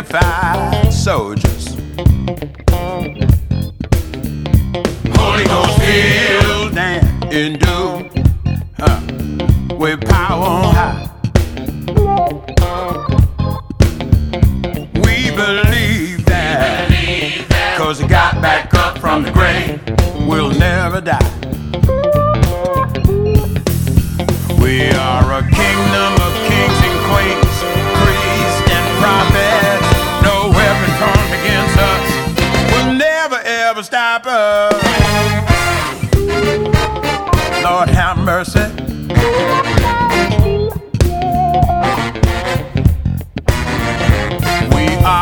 unified soldiers. Holy Ghost filled and endued with power on high. We believe that, 'cause he got back up from the grave, we'll never die.